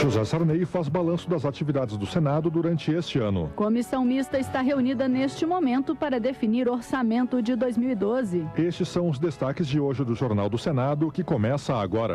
José Sarney faz balanço das atividades do Senado durante este ano. Comissão mista está reunida neste momento para definir orçamento de 2012. Estes são os destaques de hoje do Jornal do Senado, que começa agora.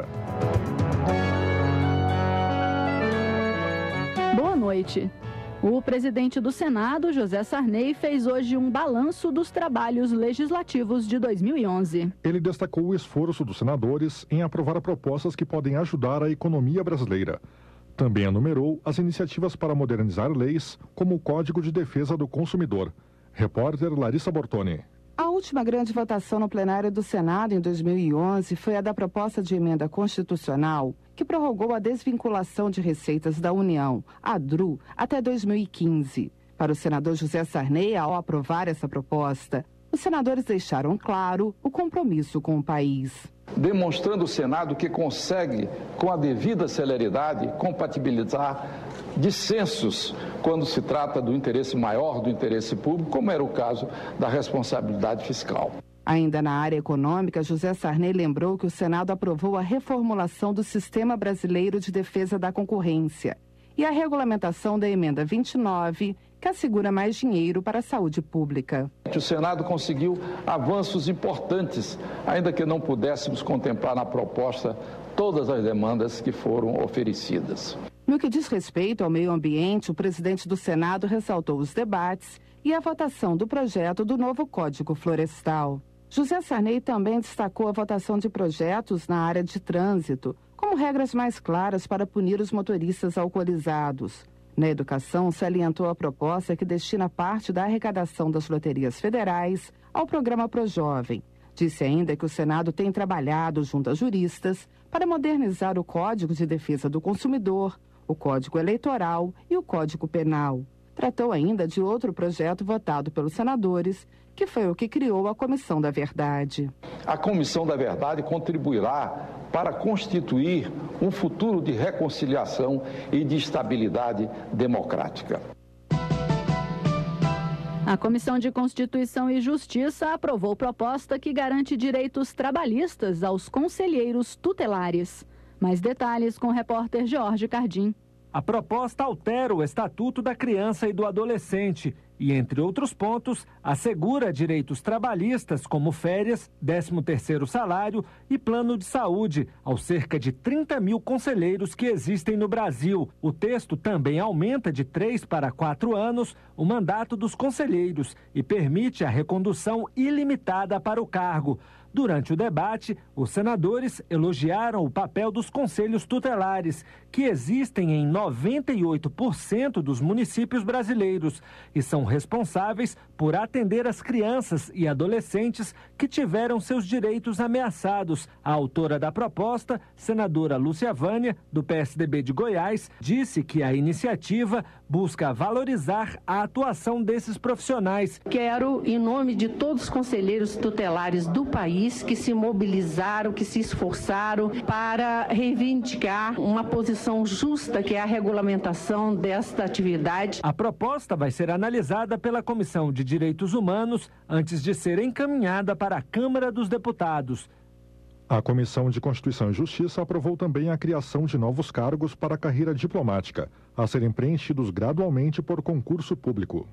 Boa noite. O presidente do Senado, José Sarney, fez hoje um balanço dos trabalhos legislativos de 2011. Ele destacou o esforço dos senadores em aprovar propostas que podem ajudar a economia brasileira. Também enumerou as iniciativas para modernizar leis, como o Código de Defesa do Consumidor. Repórter Larissa Bortoni. A última grande votação no plenário do Senado em 2011 foi a da proposta de emenda constitucional que prorrogou a desvinculação de receitas da União, a DRU, até 2015. Para o senador José Sarney, ao aprovar essa proposta, os senadores deixaram claro o compromisso com o país. Demonstrando o Senado que consegue, com a devida celeridade, compatibilizar dissensos quando se trata do interesse maior, do interesse público, como era o caso da responsabilidade fiscal. Ainda na área econômica, José Sarney lembrou que o Senado aprovou a reformulação do Sistema Brasileiro de Defesa da Concorrência e a regulamentação da Emenda 29, que assegura mais dinheiro para a saúde pública. O Senado conseguiu avanços importantes, ainda que não pudéssemos contemplar na proposta todas as demandas que foram oferecidas. No que diz respeito ao meio ambiente, o presidente do Senado ressaltou os debates e a votação do projeto do novo Código Florestal. José Sarney também destacou a votação de projetos na área de trânsito, como regras mais claras para punir os motoristas alcoolizados. Na educação, salientou a proposta que destina parte da arrecadação das loterias federais ao programa ProJovem. Disse ainda que o Senado tem trabalhado junto a juristas para modernizar o Código de Defesa do Consumidor, o Código Eleitoral e o Código Penal. Tratou ainda de outro projeto votado pelos senadores, que foi o que criou a Comissão da Verdade. A Comissão da Verdade contribuirá para constituir um futuro de reconciliação e de estabilidade democrática. A Comissão de Constituição e Justiça aprovou proposta que garante direitos trabalhistas aos conselheiros tutelares. Mais detalhes com o repórter Jorge Cardim. A proposta altera o Estatuto da Criança e do Adolescente e, entre outros pontos, assegura direitos trabalhistas como férias, 13º salário e plano de saúde aos cerca de 30 mil conselheiros que existem no Brasil. O texto também aumenta de 3 para 4 anos o mandato dos conselheiros e permite a recondução ilimitada para o cargo. Durante o debate, os senadores elogiaram o papel dos conselhos tutelares, que existem em 98% dos municípios brasileiros e são responsáveis por atender as crianças e adolescentes que tiveram seus direitos ameaçados. A autora da proposta, senadora Lúcia Vânia, do PSDB de Goiás, disse que a iniciativa busca valorizar a atuação desses profissionais. Quero, em nome de todos os conselheiros tutelares do país, que se mobilizaram, que se esforçaram para reivindicar uma posição justa, que é a regulamentação desta atividade. A proposta vai ser analisada pela Comissão de Direitos Humanos antes de ser encaminhada para a Câmara dos Deputados. A Comissão de Constituição e Justiça aprovou também a criação de novos cargos para a carreira diplomática, a serem preenchidos gradualmente por concurso público.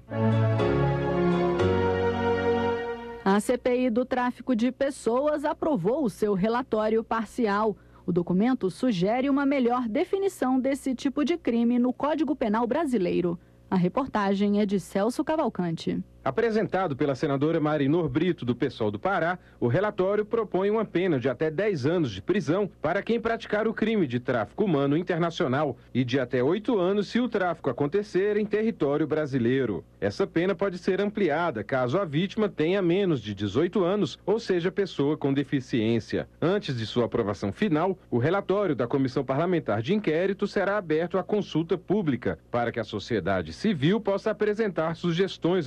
A CPI do tráfico de pessoas aprovou o seu relatório parcial. O documento sugere uma melhor definição desse tipo de crime no Código Penal brasileiro. A reportagem é de Celso Cavalcante. Apresentado pela senadora Marinor Brito, do PSOL do Pará, o relatório propõe uma pena de até 10 anos de prisão para quem praticar o crime de tráfico humano internacional e de até 8 anos se o tráfico acontecer em território brasileiro. Essa pena pode ser ampliada caso a vítima tenha menos de 18 anos ou seja pessoa com deficiência. Antes de sua aprovação final, o relatório da Comissão Parlamentar de Inquérito será aberto à consulta pública para que a sociedade civil possa apresentar sugestões ao texto.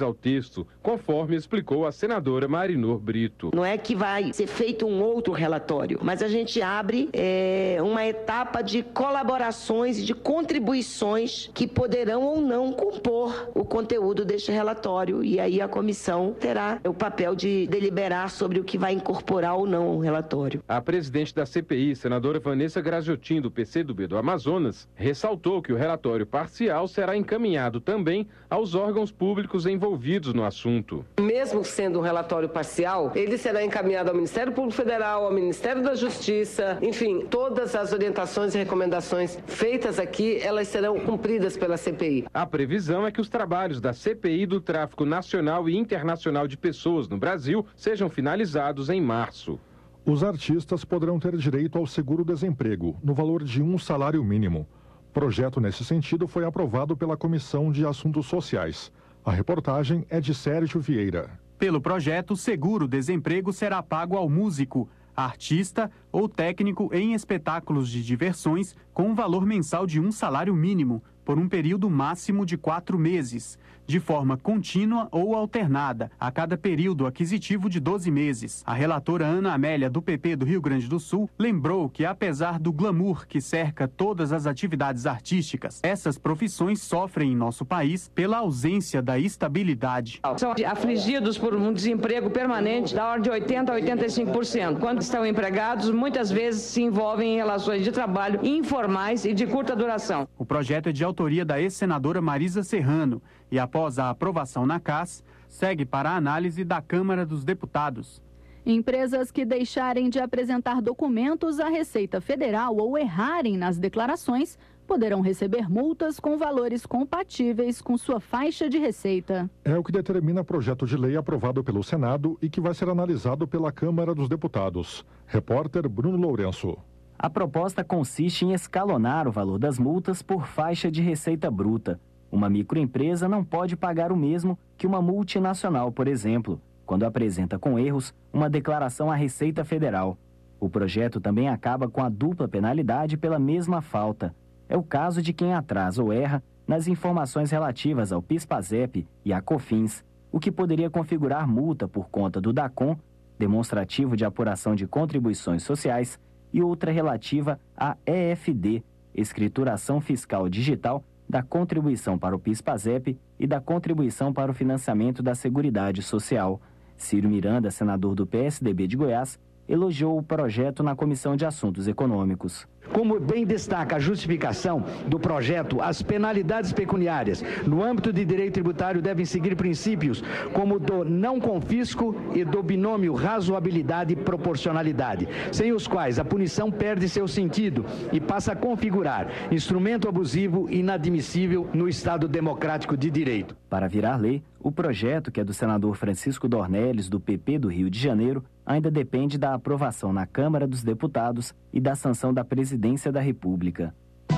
texto, conforme explicou a senadora Marinor Brito. Não é que vai ser feito um outro relatório, mas a gente abre uma etapa de colaborações e de contribuições que poderão ou não compor o conteúdo deste relatório, e aí a comissão terá o papel de deliberar sobre o que vai incorporar ou não o relatório. A presidente da CPI, senadora Vanessa Graziotin, do PCdoB do Amazonas, ressaltou que o relatório parcial será encaminhado também aos órgãos públicos envolvidos no assunto. Mesmo sendo um relatório parcial, ele será encaminhado ao Ministério Público Federal, ao Ministério da Justiça, enfim, todas as orientações e recomendações feitas aqui, elas serão cumpridas pela CPI. A previsão é que os trabalhos da CPI do tráfico nacional e internacional de pessoas no Brasil sejam finalizados em março. Os artistas poderão ter direito ao seguro-desemprego, no valor de um salário mínimo. Projeto nesse sentido foi aprovado pela Comissão de Assuntos Sociais. A reportagem é de Sérgio Vieira. Pelo projeto, o seguro-desemprego será pago ao músico, artista ou técnico em espetáculos de diversões com um valor mensal de um salário mínimo, por um período máximo de 4 meses, de forma contínua ou alternada, a cada período aquisitivo de 12 meses. A relatora Ana Amélia, do PP do Rio Grande do Sul, lembrou que, apesar do glamour que cerca todas as atividades artísticas, essas profissões sofrem em nosso país pela ausência da estabilidade. São afligidos por um desemprego permanente da ordem de 80% a 85%. Quando estão empregados, muitas vezes se envolvem em relações de trabalho informais e de curta duração. O projeto é de autoria da ex-senadora Marisa Serrano e, após a aprovação na CAS, segue para a análise da Câmara dos Deputados. Empresas que deixarem de apresentar documentos à Receita Federal ou errarem nas declarações poderão receber multas com valores compatíveis com sua faixa de receita. É o que determina o projeto de lei aprovado pelo Senado e que vai ser analisado pela Câmara dos Deputados. Repórter Bruno Lourenço. A proposta consiste em escalonar o valor das multas por faixa de receita bruta. Uma microempresa não pode pagar o mesmo que uma multinacional, por exemplo, quando apresenta com erros uma declaração à Receita Federal. O projeto também acaba com a dupla penalidade pela mesma falta. É o caso de quem atrasa ou erra nas informações relativas ao PIS/PASEP e à COFINS, o que poderia configurar multa por conta do DACOM, demonstrativo de apuração de contribuições sociais, e outra relativa à EFD, Escrituração Fiscal Digital, da contribuição para o PIS/PASEP e da contribuição para o financiamento da Seguridade Social. Ciro Miranda, senador do PSDB de Goiás, elogiou o projeto na Comissão de Assuntos Econômicos. Como bem destaca a justificação do projeto, as penalidades pecuniárias no âmbito de direito tributário devem seguir princípios como do não confisco e do binômio razoabilidade e proporcionalidade, sem os quais a punição perde seu sentido e passa a configurar instrumento abusivo e inadmissível no Estado democrático de direito. Para virar lei, o projeto, que é do senador Francisco Dornelles, do PP do Rio de Janeiro, ainda depende da aprovação na Câmara dos Deputados e da sanção da Presidência da República.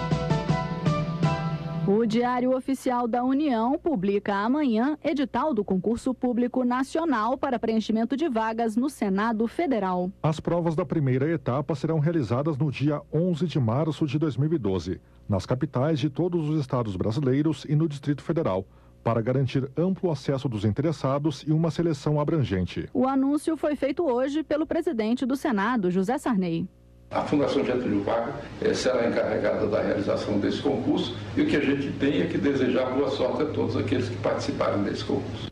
O Diário Oficial da União publica amanhã edital do concurso público nacional para preenchimento de vagas no Senado Federal. As provas da primeira etapa serão realizadas no dia 11 de março de 2012, nas capitais de todos os estados brasileiros e no Distrito Federal, para garantir amplo acesso dos interessados e uma seleção abrangente. O anúncio foi feito hoje pelo presidente do Senado, José Sarney. A Fundação Getúlio Vargas será encarregada da realização desse concurso e o que a gente tem é que desejar boa sorte a todos aqueles que participarem desse concurso.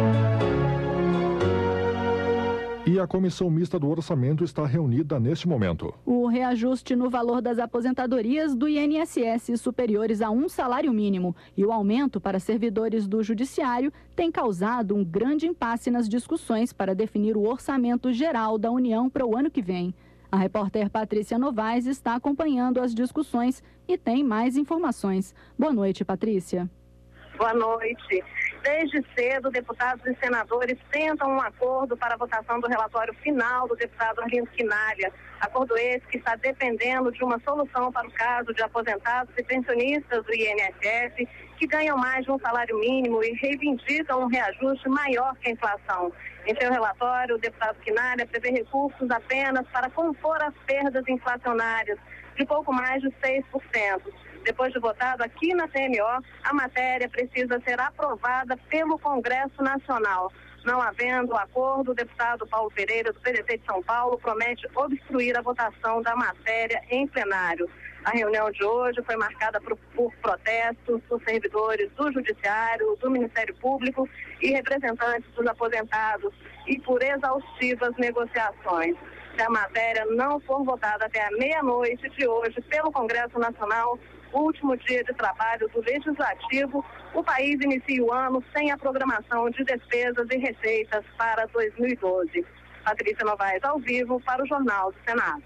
E a Comissão Mista do Orçamento está reunida neste momento. O reajuste no valor das aposentadorias do INSS superiores a um salário mínimo e o aumento para servidores do Judiciário tem causado um grande impasse nas discussões para definir o orçamento geral da União para o ano que vem. A repórter Patrícia Novaes está acompanhando as discussões e tem mais informações. Boa noite, Patrícia. Boa noite. Desde cedo, deputados e senadores tentam um acordo para a votação do relatório final do deputado Arlindo Quinalha. Acordo esse que está dependendo de uma solução para o caso de aposentados e pensionistas do INSS que ganham mais de um salário mínimo e reivindicam um reajuste maior que a inflação. Em seu relatório, o deputado Quinalha prevê recursos apenas para compor as perdas inflacionárias de pouco mais de 6%. Depois de votado aqui na CMO, a matéria precisa ser aprovada pelo Congresso Nacional. Não havendo acordo, o deputado Paulo Pereira, do PDT de São Paulo, promete obstruir a votação da matéria em plenário. A reunião de hoje foi marcada por protestos dos servidores do Judiciário, do Ministério Público e representantes dos aposentados e por exaustivas negociações. Se a matéria não for votada até a meia-noite de hoje pelo Congresso Nacional, último dia de trabalho do Legislativo, o país inicia o ano sem a programação de despesas e receitas para 2012. Patrícia Novaes, ao vivo, para o Jornal do Senado.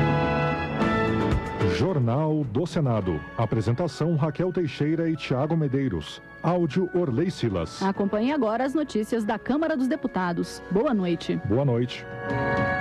Jornal do Senado. Apresentação Raquel Teixeira e Tiago Medeiros. Áudio Orley Silas. Acompanhe agora as notícias da Câmara dos Deputados. Boa noite. Boa noite.